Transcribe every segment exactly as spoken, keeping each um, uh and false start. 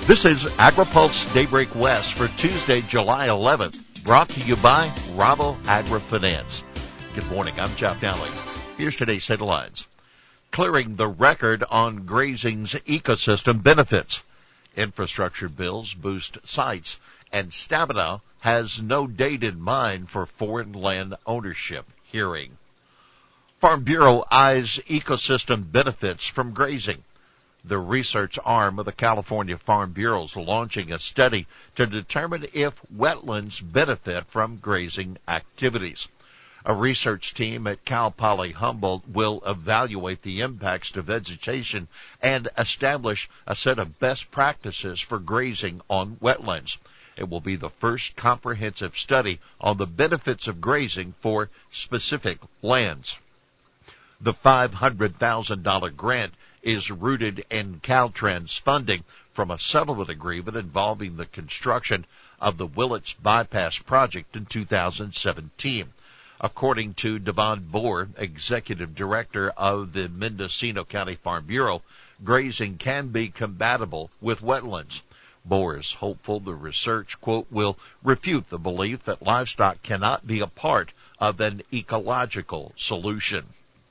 This is AgriPulse Daybreak West for Tuesday, July eleventh, brought to you by Rabo AgriFinance. Good morning, I'm Jeff Daly. Here's today's headlines. Clearing the record on grazing's ecosystem benefits. Infrastructure bills boost sites, and Stabenow has no date in mind for foreign land ownership hearing. Farm Bureau eyes ecosystem benefits from grazing. The research arm of the California Farm Bureau is launching a study to determine if wetlands benefit from grazing activities. A research team at Cal Poly Humboldt will evaluate the impacts to vegetation and establish a set of best practices for grazing on wetlands. It will be the first comprehensive study on the benefits of grazing for specific lands. The five hundred thousand dollars grant is rooted in Caltrans funding from a settlement agreement involving the construction of the Willits Bypass project in two thousand seventeen. According to Devon Boer, executive director of the Mendocino County Farm Bureau, grazing can be compatible with wetlands. Boer is hopeful the research, quote, will refute the belief that livestock cannot be a part of an ecological solution.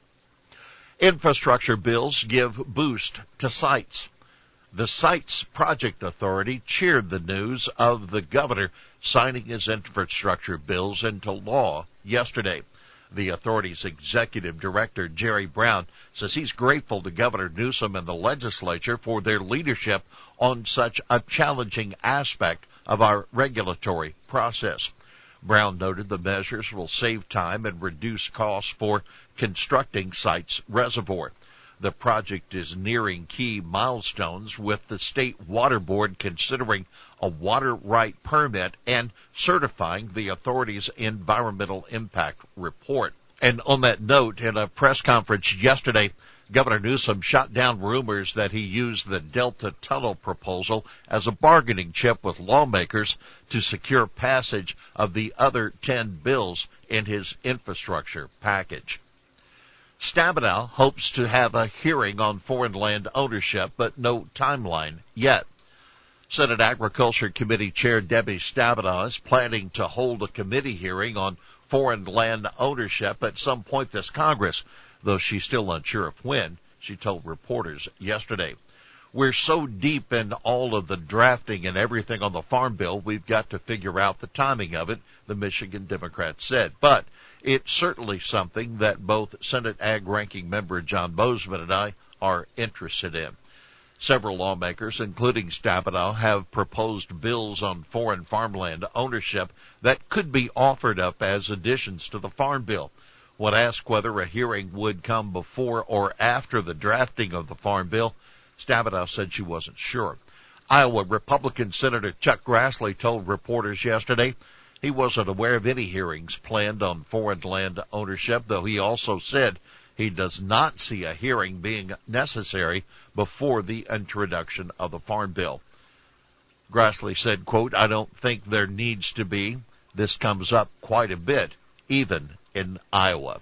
Infrastructure bills give boost to sites. The Sites Project Authority cheered the news of the governor signing his infrastructure bills into law yesterday. The authority's executive director, Jerry Brown, says he's grateful to Governor Newsom and the legislature for their leadership on such a challenging aspect of our regulatory process. Brown noted the measures will save time and reduce costs for constructing Sites Reservoir. The project is nearing key milestones, with the State Water Board considering a water right permit and certifying the authority's environmental impact report. And on that note, in a press conference yesterday, Governor Newsom shot down rumors that he used the Delta Tunnel proposal as a bargaining chip with lawmakers to secure passage of the other ten bills in his infrastructure package. Stabenow hopes to have a hearing on foreign land ownership, but no timeline yet. Senate Agriculture Committee Chair Debbie Stabenow is planning to hold a committee hearing on foreign land ownership at some point this Congress, though she's still unsure of when, she told reporters yesterday. We're so deep in all of the drafting and everything on the Farm Bill, we've got to figure out the timing of it, the Michigan Democrat said. But it's certainly something that both Senate Ag Ranking Member John Bozeman and I are interested in. Several lawmakers, including Stabenow, have proposed bills on foreign farmland ownership that could be offered up as additions to the Farm Bill. When asked whether a hearing would come before or after the drafting of the Farm Bill, Stabenow said she wasn't sure. Iowa Republican Senator Chuck Grassley told reporters yesterday he wasn't aware of any hearings planned on foreign land ownership, though he also said he does not see a hearing being necessary before the introduction of the Farm Bill. Grassley said, quote, I don't think there needs to be. This comes up quite a bit, even in Iowa.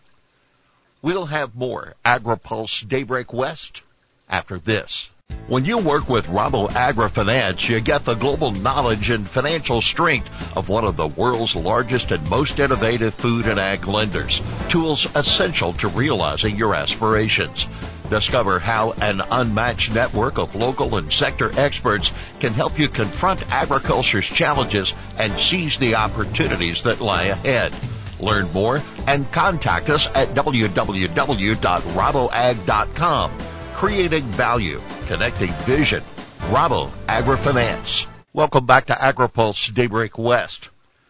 We'll have more AgriPulse Daybreak West after this. When you work with Rabo AgriFinance, you get the global knowledge and financial strength of one of the world's largest and most innovative food and ag lenders. Tools essential to realizing your aspirations. Discover how an unmatched network of local and sector experts can help you confront agriculture's challenges and seize the opportunities that lie ahead. Learn more and contact us at w w w dot rabo ag dot com. Creating value, connecting vision. Rabo AgriFinance. Welcome back to AgriPulse Daybreak West.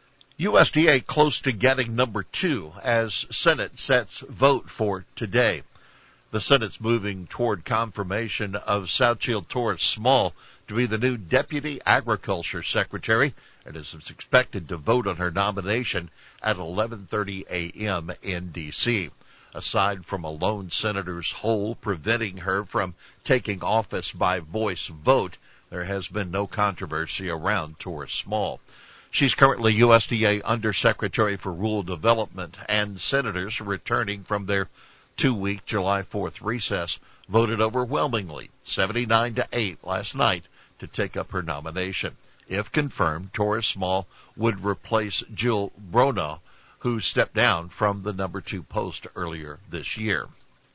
U S D A close to getting number two as Senate sets vote for today. The Senate's moving toward confirmation of Xochitl Torres Small to be the new Deputy Agriculture Secretary and is expected to vote on her nomination at eleven thirty a.m. in D C Aside from a lone senator's hold preventing her from taking office by voice vote, there has been no controversy around Torres Small. She's currently U S D A Undersecretary for Rural Development, and senators returning from their two-week July fourth recess voted overwhelmingly, seventy-nine to eight last night, to take up her nomination. If confirmed, Tori Small would replace Jill Bronaugh, who stepped down from the number two post earlier this year.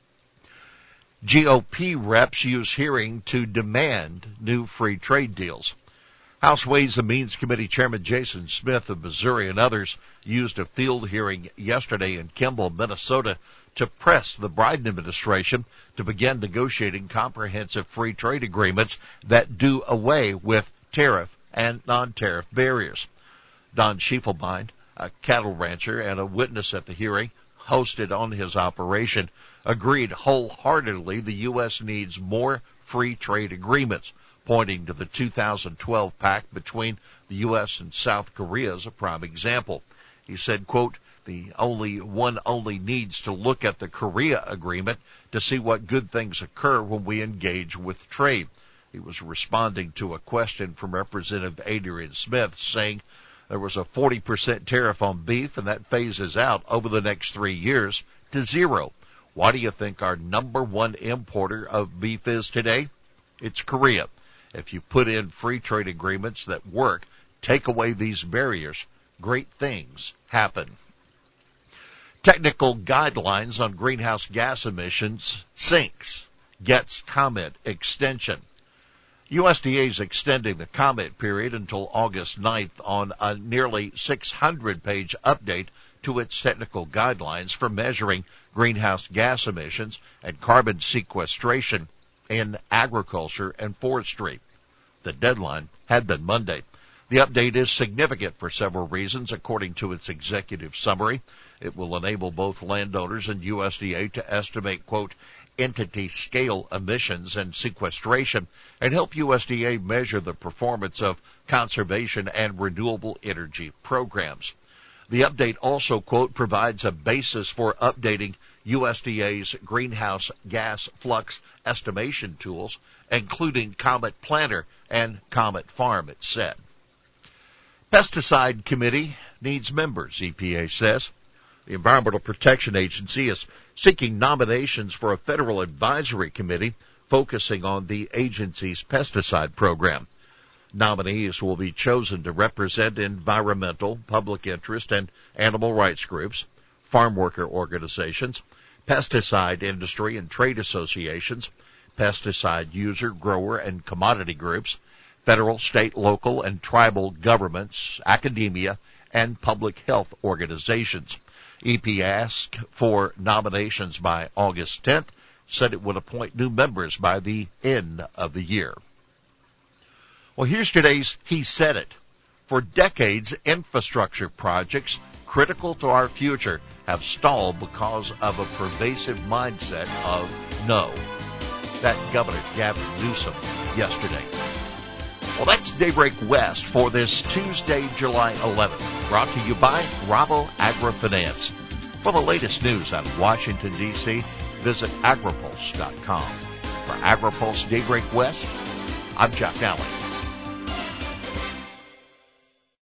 G O P reps use hearing to demand new free trade deals. House Ways and Means Committee Chairman Jason Smith of Missouri and others used a field hearing yesterday in Kimball, Minnesota, to press the Biden administration to begin negotiating comprehensive free trade agreements that do away with tariff and non-tariff barriers. Don Schiefelbein, a cattle rancher and a witness at the hearing, hosted on his operation, agreed wholeheartedly the U S needs more free trade agreements, pointing to the two thousand twelve pact between the U S and South Korea as a prime example. He said, quote, the only one only needs to look at the Korea agreement to see what good things occur when we engage with trade. He was responding to a question from Representative Adrian Smith saying there was a forty percent tariff on beef and that phases out over the next three years to zero. Why do you think our number one importer of beef is today? It's Korea. If you put in free trade agreements that work, take away these barriers, great things happen. Technical guidelines on greenhouse gas emissions sinks, gets comment extension. U S D A is extending the comment period until August ninth on a nearly six hundred page update to its technical guidelines for measuring greenhouse gas emissions and carbon sequestration in agriculture and forestry. The deadline had been Monday. The update is significant for several reasons, according to its executive summary. It will enable both landowners and U S D A to estimate, quote, entity scale emissions and sequestration and help U S D A measure the performance of conservation and renewable energy programs. The update also, quote, provides a basis for updating U S D A's greenhouse gas flux estimation tools, including Comet Planner and Comet Farm, it said. Pesticide Committee needs members, E P A says. The Environmental Protection Agency is seeking nominations for a federal advisory committee focusing on the agency's pesticide program. Nominees will be chosen to represent environmental, public interest, and animal rights groups, farm worker organizations, pesticide industry and trade associations, pesticide user, grower, and commodity groups, federal, state, local, and tribal governments, academia, and public health organizations. E P A asked for nominations by August tenth, said it would appoint new members by the end of the year. Well, here's today's He Said It. For decades, infrastructure projects critical to our future have stalled because of a pervasive mindset of no. That Governor Gavin Newsom yesterday. Well, that's Daybreak West for this Tuesday, July eleventh, brought to you by Bravo AgriFinance. For the latest news out of Washington, D C, visit agripulse dot com. For AgriPulse Daybreak West, I'm Chuck Allen.